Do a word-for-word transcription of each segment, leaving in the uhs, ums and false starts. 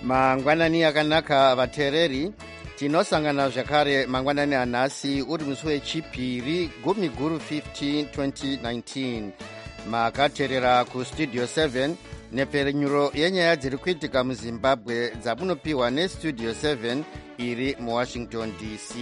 Mangwanani akanaka vateereri, tinosangana zvakare mangwanani anhasi uri musi wechipiri gumi guru fifteen twenty nineteen. Makateerera kustudio seven nepfenyuro yenyaya dziri kuitika muzimbabwe dzamunopiwa nestudio seven iri muwashington D C.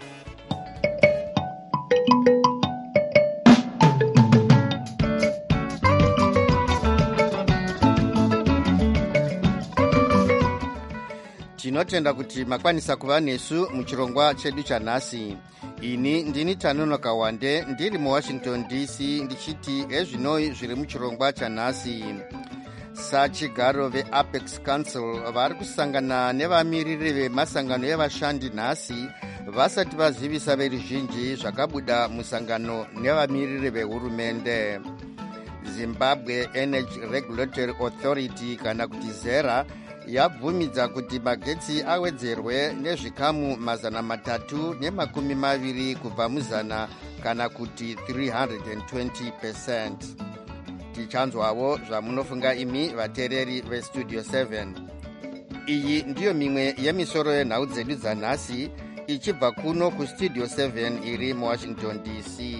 Tinotenda kuti makwanisa kuva nesu muchirongwa chedu chanhasi. Ini ndini Tanonoka Wande ndiri muwashington D C ndichiti ezvinoi zviri muchirongwa chanhasi. Sachigaro veApex Council vari kusangana nevamiriri vemasangano evashandi nhasi vasati vazivisa veruzhinji zvakabuda musangano nevamiriri vehurumende. Zimbabwe Energy Regulatory Authority kana kuti zera yabvumidza kuti magetsi awedzerwe nezvikamu mazana matatu nemakumi maviri kubva muzana kana kuti three hundred twenty percent. Tichanzwawo zvamunofunga imi vateereri vestudio seven. Iyi ndiyo mimwe yemisoro yenhau dzedu dzanhasi ichibva kuno kustudio seven iri muwashington D C.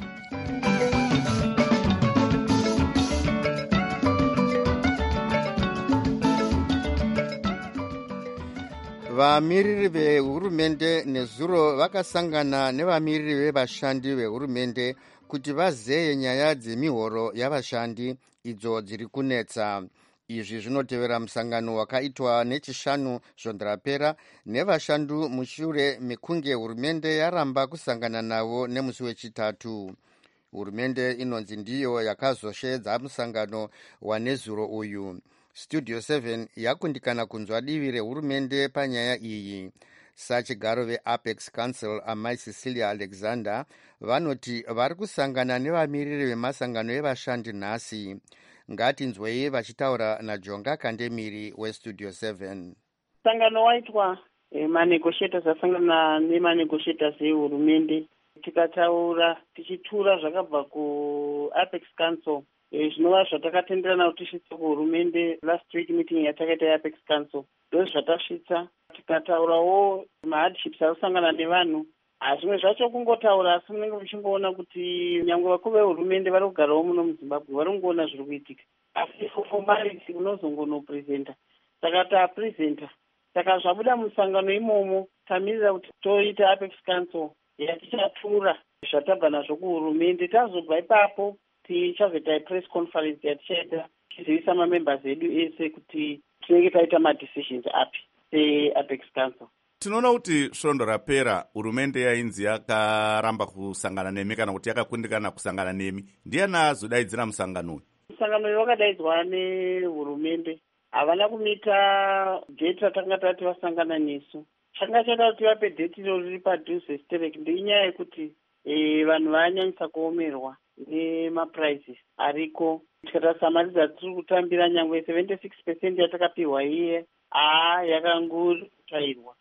Vamiriri vehurumende nezuro vakasangana nevamiriri vevashandi vehurumende kuti vazeye nyaya dzemihoro yavashandi idzo dziri kunetsa. Izvi zvinotevera musangano wakaitwa nechishanu zvondarapera nevashandu mushure mekunge hurumende yaramba kusangana navo nemusi wechitatu. Hurumende inonzi ndiyo yakazosvedza musangano wanezuro uyu. Studio seven yakundikana kunzwa divi rehurumende panyaya iyi. Sachigaro veApex Council amai Cecilia Alexander vanoti vari kusangana nevamiriri vemasangano evashandi nhasi. Ngatinzwei vachitaura naJonga Kandemiri westudio seven. Sangano waitwa eh, manegotiators asangana nemanegotiators ehurumende, tikataura tichitura zvakabva kuApex Council zvinova zvatakatenderana kuti tisvitse kuhurumende last week meeting yatakaita yeApex Council. Ndo zvatasvitsa tikataurawo mahardship arikusangana nevanhu. Zvimwe zvacho kungotaura asi munenge muchingoona kuti nyangwe vakuru vehurumende vari kugarawo muno muZimbabwe vari kungoona zviri kuitika. Asi formality unozongonopresenta. Saka tapresenta. Saka zvabuda musangano imomo tamirira kuti toita Apex Council yatichatura zvatabva nazvo kuhurumende. Tazobva ipapo tichazoita press conference yatichaita tichizivisa mamembers edu ese kuti tinenge taita madecisions api seApex Council. Tinoona kuti svondo rapera hurumende yainzi yakaramba kusangana nemi kana kuti yakakundikana kusangana nemi. Ndiani azodaidzira musangano uyu? Musangano uyu wakadaidzwa nehurumende. Havana kumita date ratanga tati vasangana nesu. Changa chaita kuti vape date iro riri padhuze sterek ndenyaya yekuti e, vanhu vanyanyisa kuomerwa nemaprizes ariko. Tikatasamadza tiri kutambira nyangwe seventy-six percent yatakapiwa iye aa yakangotwairwa.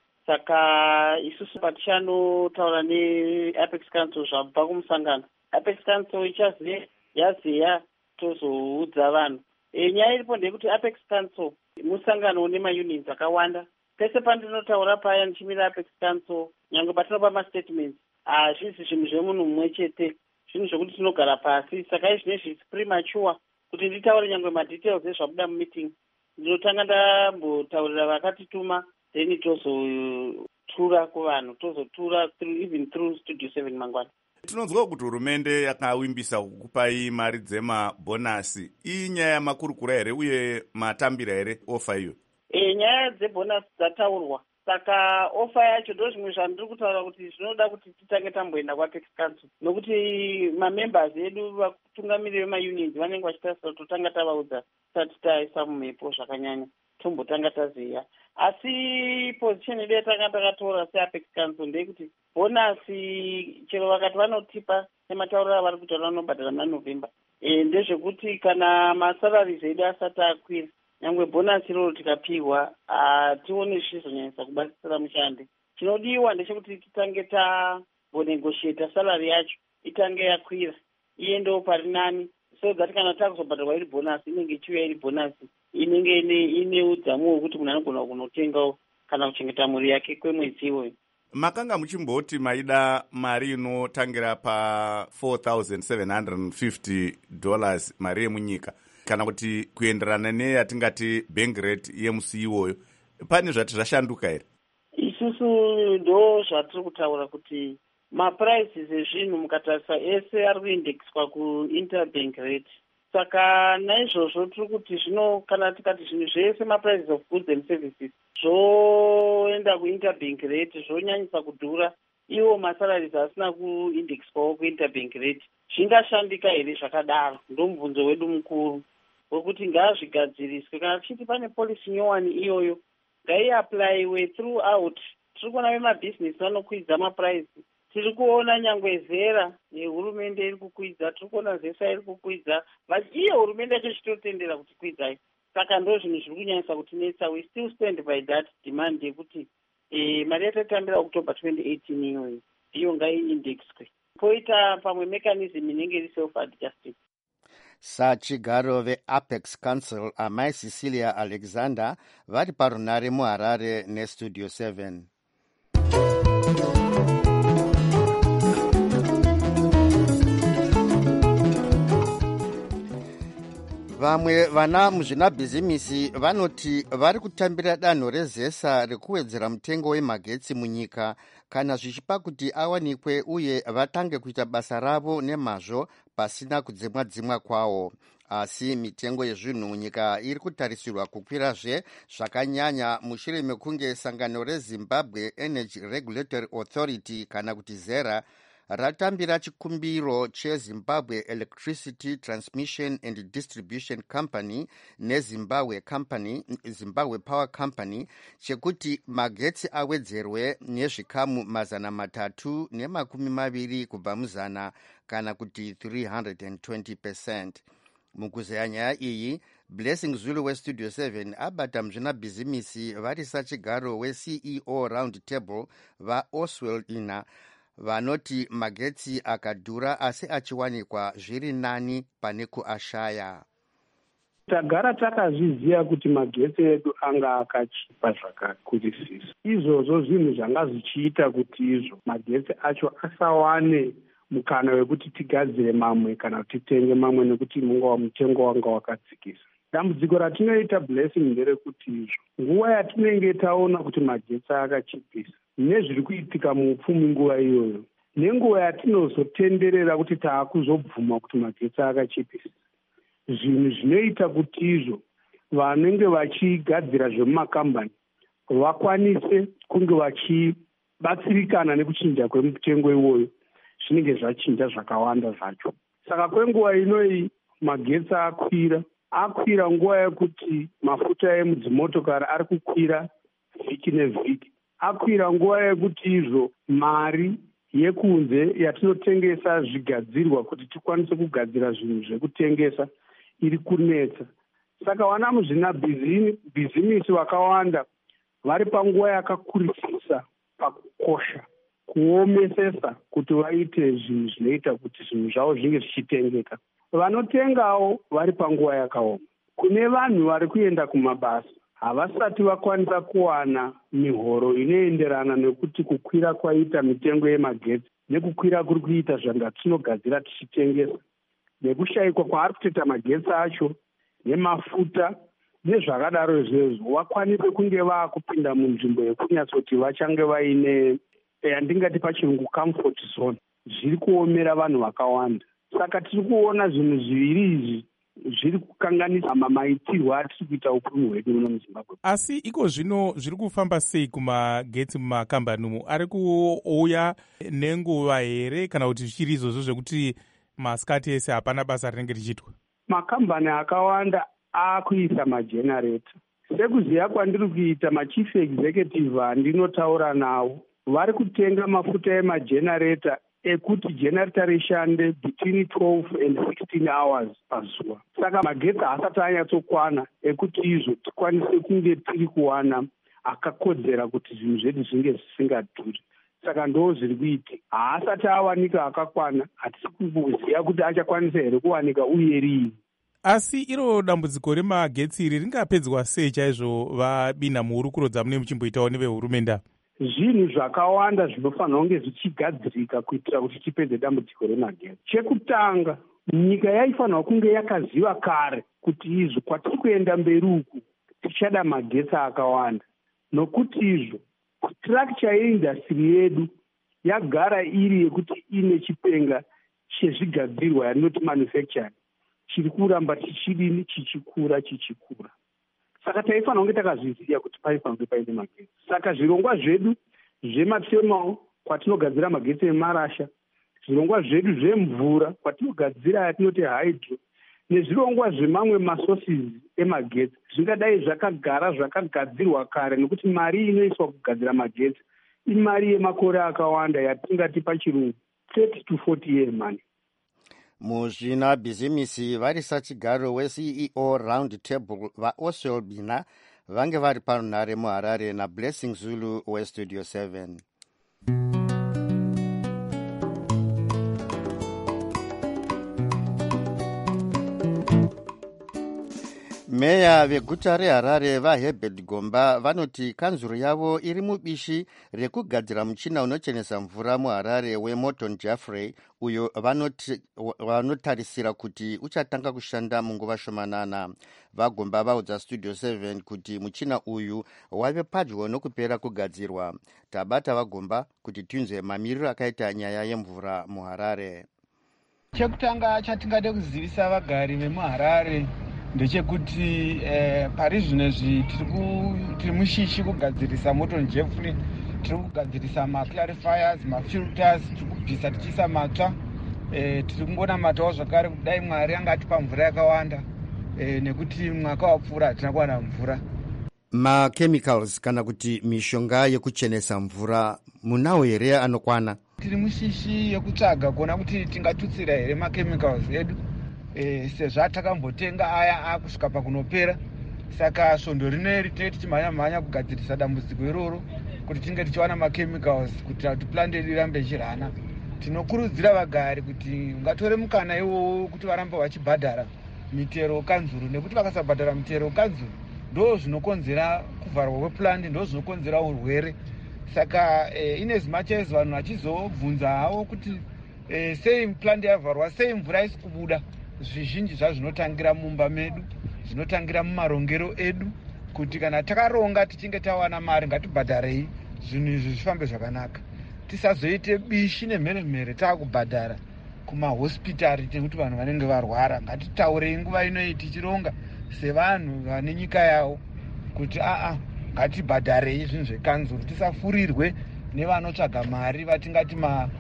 Saka isusu patichanotaura neApex Council zvabva kumusangano. Apex Council ichaziya yaziya tozoudza vanhu. E, nyaya iripo ndeyekuti Apex Council musangano une maunions akawanda. Pese pandinotaura paya ndichimira Apex Council nyangwe patinopa mastatements hazvisi zvinhu zvemunhu mumwe chete, zvinhu zvokuti tinogara pasi. Saka izvinezvi it's premature kuti nditaure nyangwe madetails ezvabuda mumeeting. Ndinotanga ndambotaurira vakatituma then tozotura kuvanhu, tozotura through, even through studio seven mangwana. Tinonzwa kuti hurumende yakawimbisa kukupai mari dzemabhonasi. Iyi nyaya yamakurukura here uye matambira here ofa iyo? E, nyaya dzebhonasi dzataurwa. Saka ofa yacho ndo zvimwe zvandiri kutaura kuti zvinoda kuti titange tamboenda kuApex Council. Nokuti mamembers edu vatungamiriri vemaunions vanenge vachitarisa totanga tavaudza tisati taisa mumhepo zvakanyanya. Tombotanga taziya. Asi position yedu yatanga takatora seApex Council ndeyekuti bhonasi chero vakati vanotipa nematauriro avari kutaura vanobhadhara muna November. E, ndezvekuti kana masalaries edu asati akwira nyangwe bhonasi iroro tikapiwa hatione zvichizonyanyisa kubatsira mushandi. Chinodiwa ndechekuti titange tambonegoshieta salary yacho itange yakwira iendewo pari nani, so that kana takuzobhadharwa iri bhonasi inenge ichiuya iri bhonasi inenge ine udzamu hwekuti munhu anogona kunotengawo kana kuchengeta mhuri yake kwemwedzi iwoyo. Makanga muchimboti maida mari inotangira pa four thousand seven hundred fifty dollars mari yemunyika, kana kuti kuenderana neyatingati bank rate yemusi iwoyo. Pane zvati zvashanduka here? Isusu ndo zvatiri kutaura kuti maprices ezvinhu mukatarisa ese ari kuindexwa kuinterbank rate. Saka naizvozvo tiri kuti zvino kana tikati zvinhu zvese maprices of goods and services zvoenda kuinterbank rate zvonyanyisa kudhura, iwo masalaries asina kuindexwawo kuinterbank rate, zvingashandika here zvakadaro? Ndo mubvunzo wedu mukuru wekuti ngazvigadziriswe. Kana tichiti pane policy nyowani iyoyo ngaiaplaiwe throughout. Tiri kuona vemabhizinesi vanokwidza maprice, tiri kuona nyangwe zera yehurumende iri kukwidza, tiri kuona zesa iri kukwidza, iye hurumende yacho ichitotendera kuti kwidzai. Saka ndo zvinhu zviri kunyanyisa kutinetsa. We still stand by that demand yekuti eh, mari yatatambira October twenty eighteen iyoyo iyo ngaiindexwe, poita pamwe mechanism inenge iri self adjusting. Sachigaro veApex Council amai Cecilia Alexander vari parunare muHarare neStudio seven. Vamwe vana muzvinabhizimisi vanoti vari kutambira danho rezesa rekuwedzera mutengo wemagetsi munyika kana zvichipa kuti awanikwe uye vatange kuita basa ravo nemazvo pasina kudzimwa dzimwa kwawo. Asi mitengo yezvinhu munyika iri kutarisirwa kukwirazve zvakanyanya mushure mekunge sangano reZimbabwe Energy Regulatory Authority kana kuti ZERA ratambira chikumbiro cheZimbabwe Electricity Transmission and Distribution Company neZimbabwe Company, Zimbabwe Power Company chekuti magetsi awedzerwe nezvikamu mazana matatu nemakumi maviri kubva muzana kana kuti three hundred twenty percent. Mukuzeya nyaya iyi, Blessing Zulu weStudio seven abata muzvinabhizimisi vari sachigaro weC E O Round Table vaOswald Ina vanoti magetsi akadhura asi achiwanikwa zviri nani pane kuashaya. Tagara takazviziva kuti magetsi edu anga akachipa zvakakurisisa. Izvozvo zvinhu zvanga zvichiita kuti izvo magetsi acho asawane mukana wekuti tigadzire mamwe kana kuti titenge mamwe nekuti munga mutengo wanga wakadzikisa. Dambudziko ratinoita Blessing nderekuti izvo nguva yatinenge taona kuti magetsi akachipisa nezviri kuitika muupfumi nguva iyoyo nenguva yatinozotenderera kuti taakuzobvuma kuti magetsi akachipisa, zvinhu zvinoita kuti izvo vanenge vachigadzira zvemumakambani vakwanise kunge vachibatsirikana nekuchinja kwemutengo iwoyo zvinenge zvachinja zvakawanda zvacho. Saka kwenguva inoyi magetsi akwira akwira nguva yekuti mafuta emudzimotokari ari kukwira vhiki nevhiki, akwira nguva yekuti izvo mari yekunze yatinotengesa zvigadzirwa kuti tikwanise kugadzira zvinhu zvekutengesa iri kunetsa. Saka vana muzvinabhizimisi vakawanda vari panguva yakakurisisa pakukosha kuomesesa kuti vaite zvinhu zvinoita kuti zvinhu zvavo zvinge zvichitengeka. Vanotengawo vari panguva yakaoma. Kune vanhu vari kuenda kumabasa havasati vakwanisa kuwana mihoro inoenderana nekuti kukwira kwaita mitengo yemagetsi nekukwira kuri kuita zvanga tinogadzira tichitengesa nekushayikwa kwaari kutoita magetsi acho nemafuta nezvakadaro izvezvo vakwanise kunge vaakupinda munzvimbo yekunyatsoti vachange vaine yandingati pachirungu comfort zone. Zviri kuomera vanhu vakawanda. Saka tiri kuona zvinhu zviviri izvi zviri kukanganisa mamaitirwo atiri kuita upfumi hwedu muno muZimbabwe. Asi iko zvino zviri kufamba sei kumagetsi mumakambani umu? Ari kuuya nenguva here kana kuti zvichiri izvozvo zvekuti masikati ese hapana basa rinenge richiitwa? Makambani akawanda akuisa majenareta. Sekuziva kwandiri kuita machief executive andinotaura nawo vari kutenga mafuta emajenareta ekuti jenareta rishande between twelve and sixteen hours pazuva. Saka magetsi haasati anyatsokwana ekuti izvo tikwanise kunge tiri kuwana akakodzera kuti zvinhu zvedu zvinge zvisingadhuri. Saka ndo zviri kuitika. Haasati awanika akakwana, hatisi kuziva kuti achakwanisa here kuwanika uye rini. Asi iro dambudziko remagetsi iri ringapedzwa sei chaizvo vabina muhurukuro dzamune muchimboitawo nevehurumende? Zvinhu zvakawanda zvinofanira kunge zvichigadzirika kuitira kuti tipedze dambudziko remagetsi. Chekutanga, nyika yaifanira kunge yakaziva kare kuti izvo kwatiri kuenda mberi uku tichada magetsi akawanda, nokuti izvo structure yeindastry yedu yagara iri yekuti ine chipenga chezvigadzirwa yanoti manufacturing chiri kuramba chichidini chichikura chichikura. Saka taifanira kunge takazviziva kuti paifanira kunge paine magetsi. Saka zvirongwa zvedu zvemathermal kwatinogadzira magetsi emarasha, zvirongwa zvedu zvemvura kwatinogadzira yatinoti hydro, nezvirongwa zvemamwe masources emagetsi zvingadai zvakagara zvakagadzirwa kare, nekuti mari inoiswa kugadzira magetsi imari yemakore akawanda yatingati pachirungu thirty to forty year money. Muzvina bhizimisi vari sachigaro we-C E O round table vaOswald Bina vange vari parunhare muHarare naBlessing Zulu weStudio seven. Meya veguta reHarare vaHerbert Gomba vanoti kanzuro yavo iri mubishi rekugadzira muchina unochenesa mvura muHarare weMorton Jaffrey, uyo vanotarisira kuti uchatanga kushanda munguva shomanana. VaGomba vaudza Studio seven kuti muchina uyu wave padyo nokupera kugadzirwa. Tabata vaGomba kuti tinzwe mamiriro akaita nyaya yemvura muHarare. Chekutanga chatingade kuzivisa vagari vemuHarare ndechekuti eh, pari zvinezvi tiri mushishi kugadzirisa Morton Jaffrey, tiri kugadzirisa maclarifiers, mafilters, tiri kubvisa tichiisa matsva, eh, tiri kungonamatawo zvakare kudai Mwari angatipa mvura yakawanda, eh, nekuti mwaka wapfuura hatina kuwana mvura. Machemicals kana kuti mishonga yekuchenesa mvura munawo here anokwana? Tiri mushishi yekutsvaga kuona kuti tingatutsira here machemicals edu. E, sezvo atakambotenga aya akusvika pakunopera. Saka svondo rineri tinenge tichimhanya mhanya kugadzirisa dambudziko iroro kuti tinge tichiwana machemicals kuitira kuti plant yedu irambe ichirana. Tinokurudzira vagari kuti ngatore mukana iwowo kuti varambe vachibhadhara mitero kanzuru, nekuti vakasabhadhara mitero kanzuru ndo zvinokonzera kuvharwa kweplant, ndo zvinokonzera urwere. Saka e, ine zimache vanhu vachizobvunza havo kuti e, sei plant yavharwa, sei mvura isi kubuda. Zvizhinji zvazvinotangira mumba medu, zvinotangira mumarongero edu, kuti kana takaronga tichinge tawana mari ngatibhadharei zvinhu izvi zvifambe zvakanaka. Tisazoite bishi nemheremhere taakubhadhara kumahospitari nekuti vanhu vanenge varwara. Ngatitaurei nguva inoyi tichironga sevanhu vane nyika yavo kuti aa ngatibhadharei zvinhu zvekanzuru, tisafurirwe nevanotsvaga mari vatingati ma,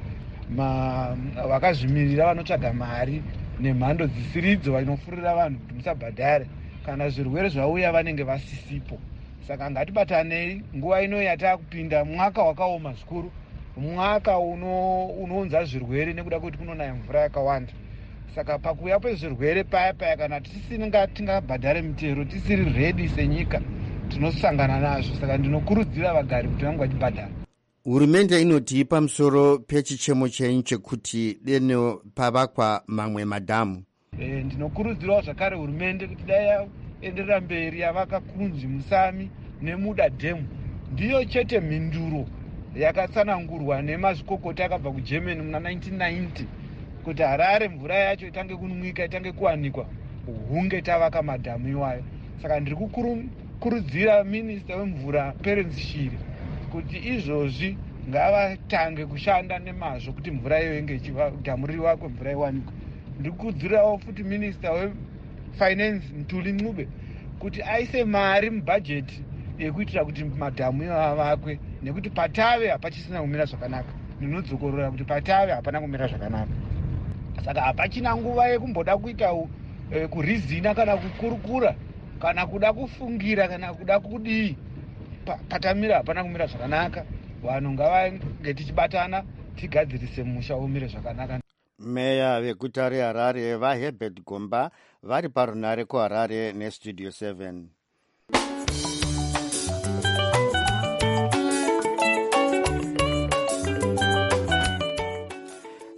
ma, vakazvimirira vanotsvaga mari nemhando dzisiridzo vanofurira vanhu kuti musabhadhare kana zvirwere zvauya vanenge vasisipo. Saka ngatibatanei nguva ino yatakupinda mwaka wakaoma zvikuru, mwaka unounza uno zvirwere nekuda kuti kunonaya mvura yakawanda. Saka pakuya kwezvirwere paya paya kana tisinga tingabhadhare mitero tisiri ready senyika tinosangana nazvo. Saka ndinokurudzira vagari kuti vange vachibhadhara. Hurumende inoti pamusoro pechichemo chenyu chekuti deno pavakwa mamwe madhamu. E, ndinokurudzirawo zvakare hurumende kuti dai yaenderera mberi yavaka Kunzi, Musami neMuda dhemu. Ndiyo chete mhinduro yakatsanangurwa nemazvikokota akabva kuGermany muna nineteen ninety kuti Harare mvura yacho itange kunwika, itange kuwanikwa hunge tavaka madhamu iwayo. Saka ndiri kukurudzira minista wemvura Perence Shiri kuti izvozvi ngavatange kushanda nemazvo kuti mvura iyo inge dhamu rivakwe, mvura iwanikwe. Ndiri kukurudzirawo futi minista wefinance Mtuli Ncube kuti aise mari mubhajeti yekuitira kuti madhamu iyo avakwe, nekuti Patave hapachisina kumira zvakanaka. Ndinodzokorora kuti Patave hapana kumira zvakanaka. Saka hapachina nguva yekumboda kuita e, kurizina kana kukurukura kana kuda kufungira kana kuda kudii. Pa, patamira hapana kumira zvakanaka. Vanhu ngavange tichibatana tigadzirise musha umire zvakanaka. Meya veguta reHarare vaHerbert Gomba vari parunhare kuHarare neStudio seven.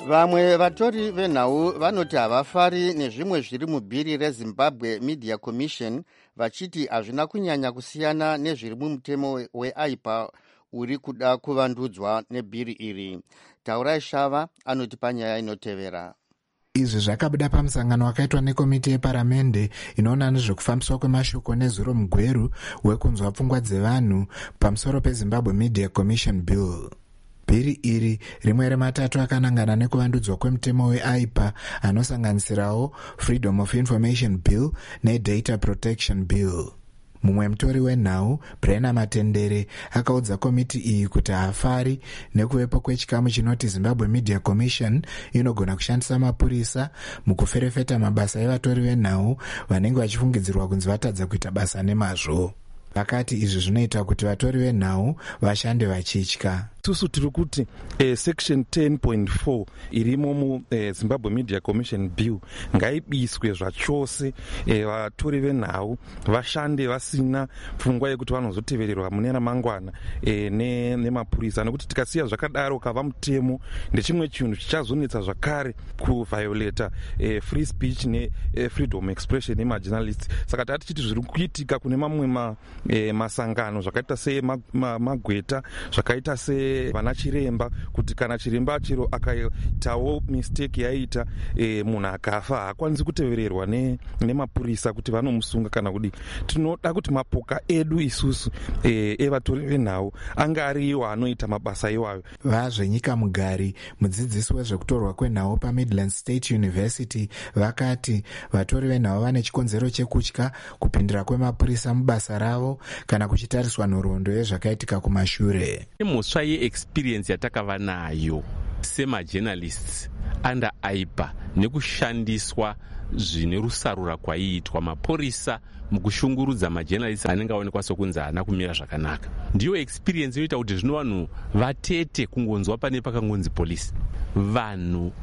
Vamwe vatori venhau vanoti havafari nezvimwe zviri mubhiri reZimbabwe Media Commission, vachiti hazvina kunyanya kusiyana nezviri mumutemo weaipa uri kuda kuvandudzwa nebhiri iri. Taurai Shava anoti panyaya inotevera. Izvi zvakabuda pamusangano wakaitwa nekomiti yeparamende inoona nezvekufambiswa kwemashoko nezuro mugweru wekunzwa pfungwa dzevanhu pamusoro peZimbabwe Media Commission Bill. Bhiri iri rimwe rematatu akanangana nekuvandudzwa kwemutemo weaipa anosanganisirawo Freedom of Information Bill neData Protection Bill. Mumwe mutori wenhau Brena Matendere akaudza komiti iyi kuti haafari nekuvepo kwechikamu chinoti Zimbabwe Media Commission inogona kushandisa mapurisa mukuferefeta mabasa evatori venhau vanenge vachifungidzirwa kunzi vatadza kuita basa nemazvo. Vakati izvi zvinoita kuti vatori venhau vashande vachitya. Isusu tiri kuti eh, section ten point four irimo mu eh, Zimbabwe Media Commission Bill ngaibiswe zvachose eh, vatori venhau vashande vasina pfungwa yekuti vanozotevererwa mune ramangwana eh, nemapurisa ne nekuti tikasiya zvakadaro kava mutemo ndechimwe chinhu chichazonetsa zvakare kuviolata eh, free speech ne eh, freedom expression nemajournalists. Saka tati chiti zviri kuitika kune mamwe ma, eh, masangano zvakaita se magweta ma, ma zvakaita se vana chiremba kuti kana chiremba chiro akaitawo mistake yaita e, munhu akafa haakwanisi kutevererwa nemapurisa ne kuti vanomusunga kana kudi. Tinoda kuti mapoka edu isusu e, evatori venhau anga ariwo anoita mabasa iwayo. Vazvenyika Mugari, mudzidzisi wezvekutorwa kwenhau paMidlands State University, vakati vatori venhau vane chikonzero chekutya kupindira kwemapurisa mubasa ravo kana kuchitariswa nhoroondo yezvakaitika kumashure. Muswa ye-experience yatakava nayo semajournalists under aipa nekushandiswa zvine rusarura kwaiitwa mapurisa mukushungurudza majournalists anenge aonekwa sokunzi haana kumira zvakanaka. Ndiyo experience inoita kuti zvino vanhu vatete kungonzwa pane pakangonzi polisi. Vanhu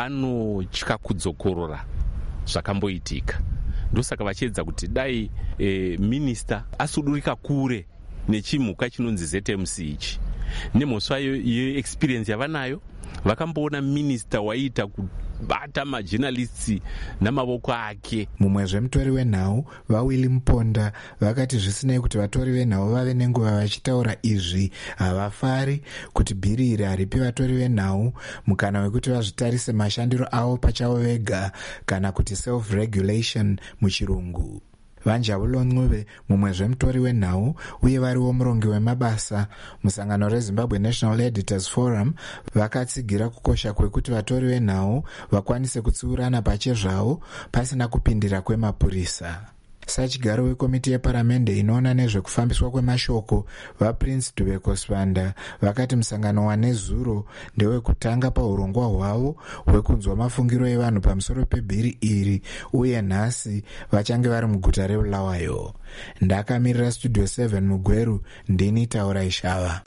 vanotya kudzokorora zvakamboitika. Ndosaka vachiedza kuti dai e, minister asudurika kure nechimhuka chinonzi Z M C ichi. Nemhosva ye-experience yavanayo vakamboona minister waita kubata majournalists namavoko ake. Mumwe zvemutori wenhau vaWilly Muponda vakati zvisinei kuti vatori venhau vave nenguva vachitaura izvi havafari kuti bhiri iri haripi vatori venhau mukana wekuti vazvitarise mashandiro avo pachavo vega kana kuti self regulation muchirungu. Vanjabulo Ncube, mumwe zvemutori wenhau uye variwo murongi wemabasa musangano reZimbabwe National Editors Forum, vakatsigira kukosha kwekuti vatori venhau vakwanise kutsiurana pachezvavo pasina kupindira kwemapurisa. Sachigaro wekomiti yeparamende inoona nezvekufambiswa kwemashoko vaPrince Dubeko Sibanda vakati musangano wanezuro ndewekutanga paurongwa hwavo hwekunzwa mafungiro evanhu pamusoro pebhiri iri uye nhasi vachange vari muguta reBulawayo. Ndakamirira Studio seven mugweru, ndini Taurai Shava.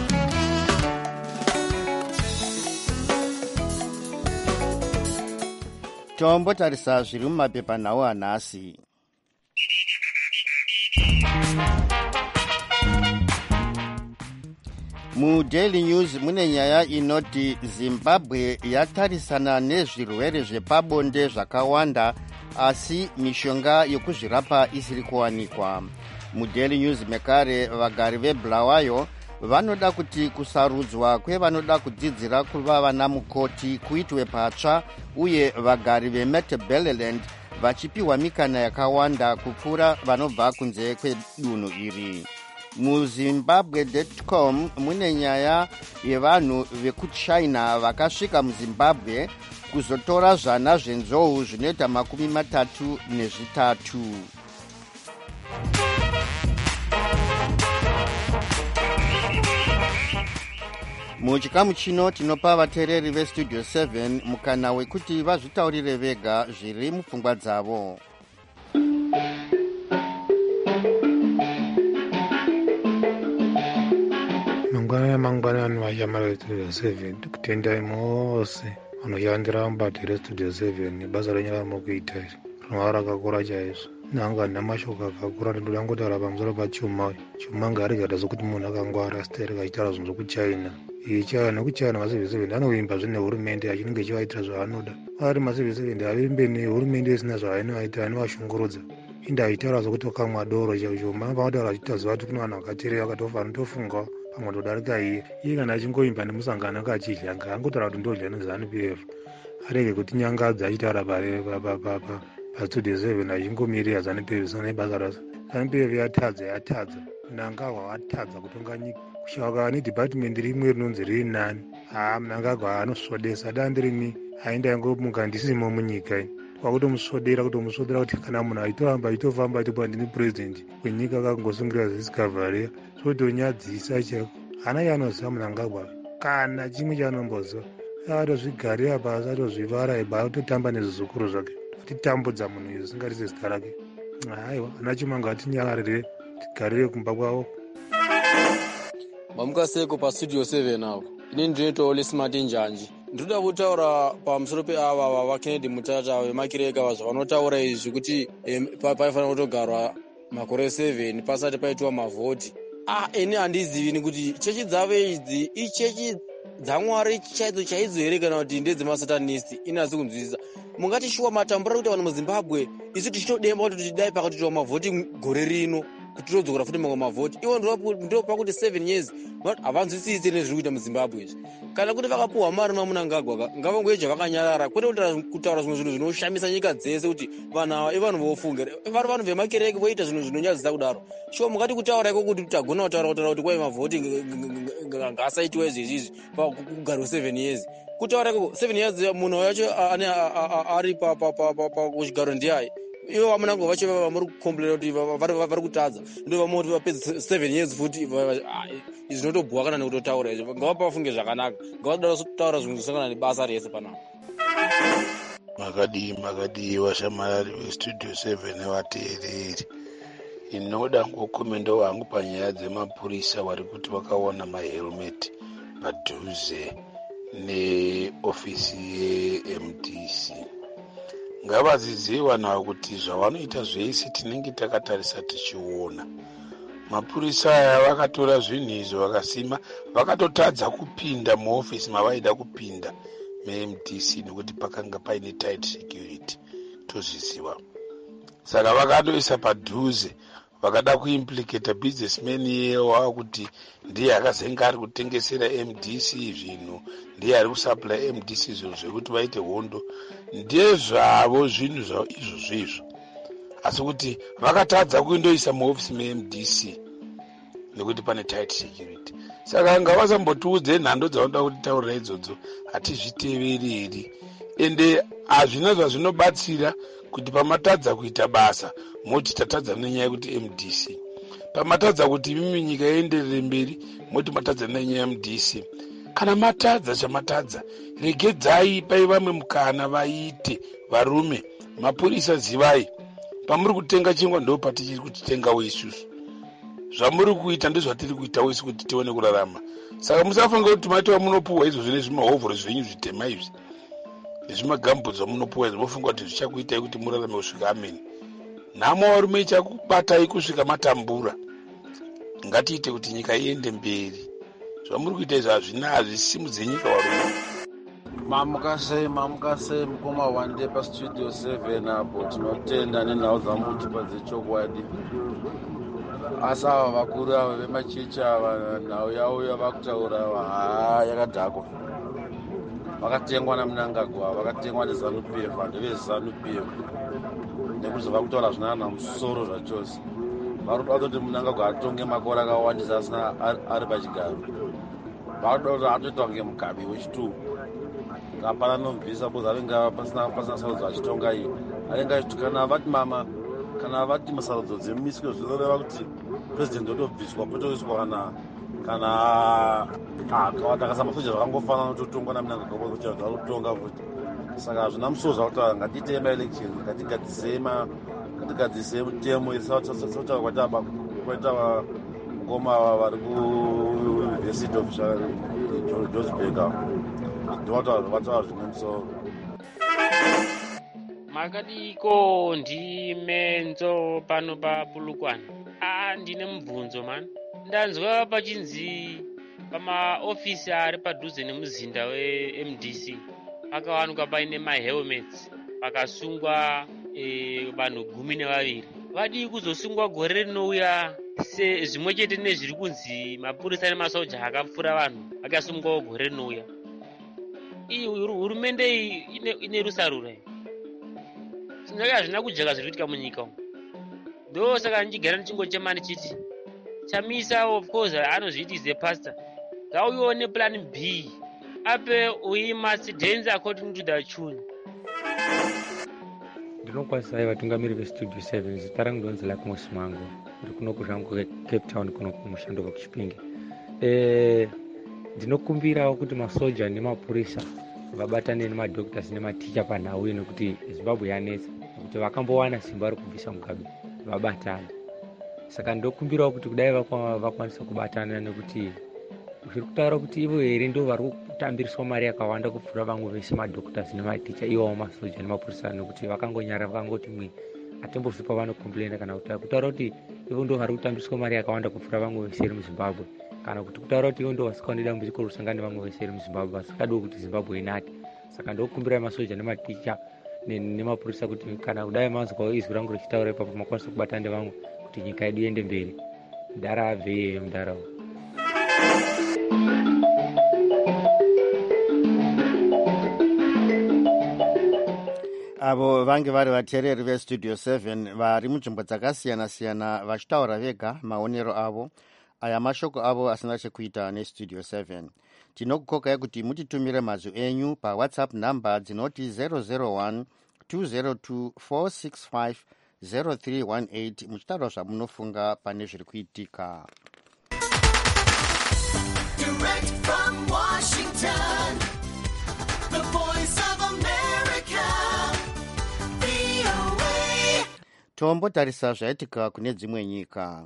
Tombotarisa zviri mumapepanhau anhasi. MuDaily News mune nyaya inoti Zimbabwe yatarisana nezvirwere zvepabonde zvakawanda asi mishonga yokuzvirapa isiri kuwanikwa. MuDaily News mekare vagari veBulawayo vanoda kuti kusarudzwa kwevanoda kudzidzira kuva vana mukoti kuitwe patsva uye vagari veMatabeleland vachipiwa mikana yakawanda kupfuura vanobva kunze kwedunhu iri. MuZimbabwe dot com mune nyaya yevanhu vekuchina vakasvika muZimbabwe kuzotora zvana zvenzou zvinoita makumi matatu nezvitatu. Muchikamu chino tinopa vateereri veStudio seven mukana wekuti vazvitaurire vega zviri mupfungwa dzavo. Mangwana yamangwana anu vachamara veStudio seven kutendai mose vanoyandira mubato reStudio seven basa renyara mukuita rinova rakakura chaizvo. nanga namashoko akakura ndoda ngotaura pamusoro pachuma uyu chuma ngaarigata sokuti munhu akangwara asitari kachitaura zvinhu zvokuchina china nekuchina masevhisevendi anovimba zvine hurumende achinenge ichivaitira zvaanoda ari masevhisevendi avimbe nehurumende isina zvainovaitira anovashungurudza inde achitaura sokuti wakamwa doro chachoma panotaura achitaziva kuti kune vanhu vakateerera vakatofana tofunga pamwe todarika iye iye kana achingoimba nemusangano akachidya ngaangotaura kuti ndodya nezanu p f arege kuti nyangadza achitaura pastudio seven achingomirira zanu p f zvisina nebasa rasa zanu p f yatadza yatadza mnangagwa watadza kutonga nyika kushaka nedhipatimendi rimwe rinonzi riri nani haa mnangagwa anosvodesa dandi rimwe ainda yangomuka ndisimo munyika kwakutomusvodera kutomusvodera kuti kana munhu aitoramba aitofamba aitopa ndini purezidendi wenyika akangosungirira zisikavarera sotonyadzisa cheko hana yanoziva munangagwa kana chimwe chaanombozva akatozvigarira pasi atozvivara iba atotamba nezvizukuru zvake atitambudza munhu izvi zvingatise zita rake haiwa ana chimwe ngatinyaarire tigarire kumba kwavo mamukaseko pastudio seven apo ini ndinoitawo lesimati njanji ndoda kutaura pamusoro peava vava kennedy mutata vemakireka vazvo vanotaura izvi kuti paifanira kutogarwa makore seven pasati paitwa mavhoti ah ini handizivini kuti chechi dzavo idzi ichechi dzamwari chaidzo chaidzo here kana kuti ndedzemasatanist ini hasi kunzwisisa mungatishuwa matambura kuti vanhu muzimbabwe isu tichitodemba kuti tidai pakatoitwa mavhoti gore rino kuti todzokera futi mamwe mavhoti ivo ndo pakuti seven years havanzwisisi nezviri kuita muzimbabwe izvi kana kuti vakapuhwa mari mamunangagwa ngavangoeja vakanyarara kwete kutaura zvimwe zvinhu zvinoshamisa nyika dzese kuti vanhu ava ivanhu vofunga vari vanhu vemakereke voita zvinhu zvinonyadzisa kudaro shuwa mungati kutaura iko kuti tagona kutaura kutaura kuti kwai mavhoti ngaasaitiwa izvezvizvi pakugarwa seven years kutaura iko seven years munhu wacho ari kuchigaro ndiaye ivo vamunango vacho vamuri kukomplera kuti vari kutadza ndo vamoti vapedza seven years futi izvi zvinotobhuwa kana nekutotaura izvo ngavapa vafunge zvakanaka ngavadada kutaura zvinhu zvisangana nebasa rese panapa makadii makadii vashamarari vestudio seven nevateereri inoda ngokomendo wangu panyaya dzemapurisa vari kuti vakawana mahelmet padhuze neofisi ye-M D C ngavadzidzei vanhu ava kuti zvavanoita zvese tinenge takatarisa tichiona. Mapurisa aya vakatora zvinhu izvo vakasima, vakatotadza kupinda muofisi mavaida kupinda me-M D C nekuti pakanga paine tight security tozviziva. Saka vakatoisa padhuze, vakada kuimplicata businessman yewa kuti ndiye akazenga ari kutengesera M D C zvinhu, ndiye ari kusupply M D C zvinhu zvekuti vaite hondo, ndezvavo zvinhu zvavo izvo izvo. Asi kuti vakatadza kuindoisa muofisi me-M D C nekuti pane tight security. Saka ngavasambotiudze nhando dzavanoda kuti taurira idzodzo, hatizvitevereri. Ende hazvina zvazvinobatsira kuti pamatadza kuita basa moti tatadza nenyaya yekuti M D C, pamatadza kuti mimi nyika ienderere mberi moti matadza nenyaya ya M D C. Kana matadza chamatadza, regedzai pai vamwe mukana vaite varume. Mapurisa zivai, pamuri kutenga chingwa ndo patichiri kuchitengawo isusu. Zvamuri kuita ndezvatiri kuitawo isu kuti tione kurarama. Saka musafunga kuti maitwa munopuhwa izvo zvine zvimahovhoro zvenyu zvitema izvi nezvimagambudzi amunopuhwa izvo mofunga kuti zvichakuitai kuti murarame kusvika ameni. Nhamo varume ichakubatai kusvika matambura. Ngatiite kuti nyika iende mberi. Zvamuri kuita izvo hazvina hazvisimudze nyika varume. Mamukasei mamukasei mukoma wande pastudio seven apo tinotenda nenhau dzamutipa dzechokwadi. Asi ava vakuru ava vemachechi ava nhau yavo yavakutaura ava haa yakadhakwa. Vakatengwa naMnangagwa, vakatengwa neZANU-P F, ndeveZANU-P F. Nekuti zvavakutaura zvinana musoro zvachose. Varikuda kuti Mnangagwa atonge makore akawandisa asina ari pachigaro. Varikuda kuti atoita kunge mugabi wechitumbu. Hapana nomubvisa bozi avenga pasina pasina sarudzo achitonga iyi. Avenga achiti kana vati mama kana vati masarudzo dzemiswe zvinoreva kuti president otobviswa potoiswa kana kana akasamba futi zvakangofanana kutotongwa naMnangagwa kuti zvautonga futi. Saka hazvina musoro zvakutaura ngatiite maelection, ngatigadzisei ngatigadzisei mutemo isautaura kwaita kwaita mukoma vari kuuniversity of Johannesburg. Ndovataura zvine musoro. Makadiko ndimenzo pano pa Bulukwana. Ah, ndine mubvunzo man. Ndanzwa pachinzi pamaofisi ari padhuze nemuzinda we-M D C pakawanikwa paine mahelmets pakasungwa e, vanhu gumi nevaviri. Vadii kuzosungwa gore rinouya zvimwe chete nezviri kunzi mapurisa nemasoja akapfura vanhu akasungwawo gore rinouya. Iyi hurumende iyi ine, ine rusarura iyi. Sindaka hazvina kujeka zviri kuitika munyika umu. Ndo saka ndichigara ndichingochema ndichiti Chamisa of course anozviti is a pastor. Ngauyiwo neplan B. Ape we must dance according to the tune. Ndinokwanisa vatungamiri vestudio seven zita rangu ndonzi Lucky Mosimango uri kunoku zvangu Cape Town kuno kumushando wakuchipinge. Eh, ndinokumbirawo kuti masoja nemapurisa vabatane nemadoctors nematicha panhau ino kuti Zimbabwe yanetsa kuti vakambowana simba ri kubvisa Mugabe vabatane. Saka ndokumbirawo kuti kudai vakwanisa kubatana nekuti zviri kutaura kuti ivo here ndo vari kutambiriswa mari yakawanda kupfuura vamwe vese madoctors nematicha iwawo masoja nemapurisa nekuti vakangonyara vakangoti mwe hatimbofi pavanokomplaina kana kutaura kuti ivo ndo vari kutambiswa mari yakawanda kupfuura vamwe vese iri muZimbabwe kana kuti kutaura kuti ivo ndo vasikaoni dambudziko rosangana nevamwe vese iri muZimbabwe vasikadiwo kuti Zimbabwe inake. Saka ndokumbira masoja nematicha nemapurisa kuti kana kudai mazwawo izwi rangu richitaura ipapo makwanisa kubatana nevamwe kuti nyika yedu iende mberi. Mudara abve iyeyo mudara uyu. avo vange vari vateereri vestudio seven vari munzvimbo dzakasiyana-siyana vachitaura vega maonero avo. Aya mashoko avo asina chekuita nestudio seven. Tinokukokai kuti mutitumire mazwi enyu pawhatsapp number dzinoti zero zero one two zero two four six five zero three one eight muchitaura zvamunofunga pane zviri kuitika. Direct from Washington, the voice of America, V O A. Tombotarisa zvaitika kune dzimwe nyika.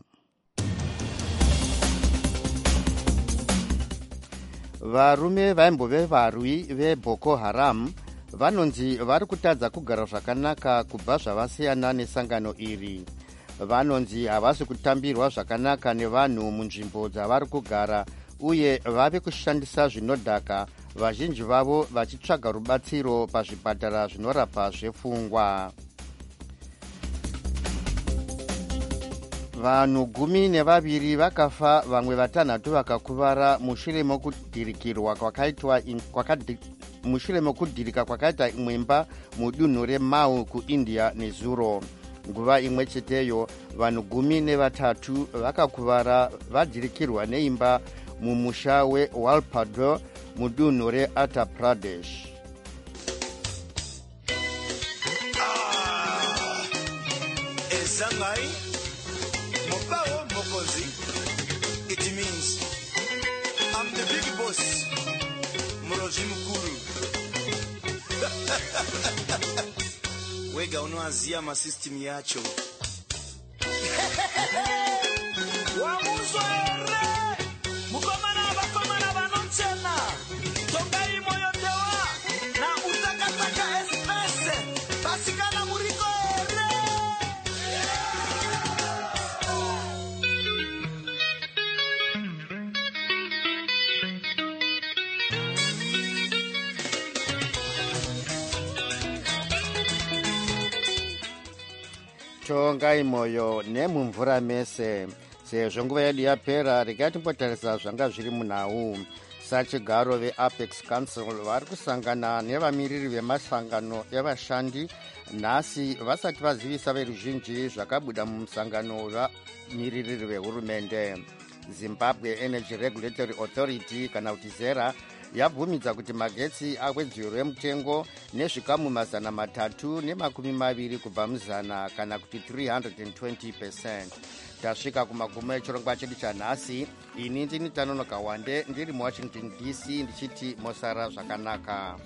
Varume vaimbove varwi veBoko Haram vanonzi vari kutadza kugara zvakanaka kubva zvavasiyana nesangano iri. Vanonzi havasi kutambirwa zvakanaka nevanhu munzvimbo dzavari kugara uye vave kushandisa zvinodhaka, vazhinji vavo vachitsvaga rubatsiro pazvipatara zvinorapa zvepfungwa. Vanhu gumi nevaviri vakafa, vamwe vatanhatu vakakuvara mushure mokudhirikirwa kwakaitwa mushure mokudhirika kwakaita imwemba mudunhu reMau kuIndia nezuro. Nguva imwe cheteyo vanhu gumi nevatatu vakakuvara vadhirikirwa neimba mumusha weWalpador mudunhu reUttar Pradesh. It means I'm the big boss, Muroji Mukuru. Wega unoazia masystem yacho. Wamuzo ere, mukomana bakomana banonchena. Tongai moyo dewa, na utakataka espese. Basikana muriko ere. Tongai moyo nemumvura mese. Sezvo nguva yedu yapera, regai timbotarisa zvanga zviri munhau. Sachigaro veApex Council vari kusangana nevamiriri vemasangano evashandi nhasi vasati vazivisa veruzhinji zvakabuda mumusangano vamiririri vehurumende. Zimbabwe Energy Regulatory Authority kana kuti ZERA yabvumidza kuti magetsi awedzerwe mutengo nezvikamu mazana matatu nemakumi maviri kubva muzana kana kuti three hundred twenty percent. Tasvika kumagumo echirongwa chedu chanhasi. Ini ndini Tanonoka Wande ndiri muWashington D C ndichiti mosara zvakanaka.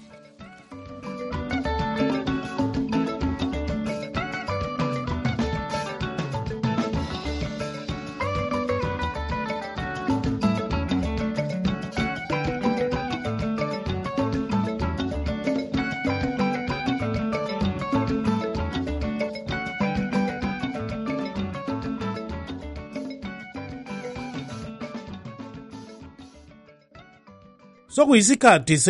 sokuyisikhathi